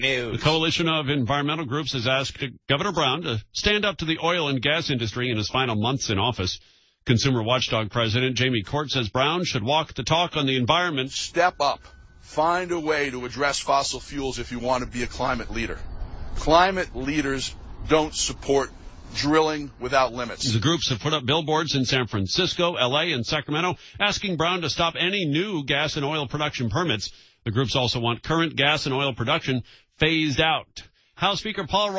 News. The Coalition of Environmental Groups has asked Governor Brown to stand up to the oil and gas industry in his final months in office. Consumer Watchdog President Jamie Court says Brown should walk the talk on the environment. Step up. Find a way to address fossil fuels if you want to be a climate leader. Climate leaders don't support drilling without limits. The groups have put up billboards in San Francisco, L.A., and Sacramento asking Brown to stop any new gas and oil production permits. The groups also want current gas and oil production phased out. House Speaker Paul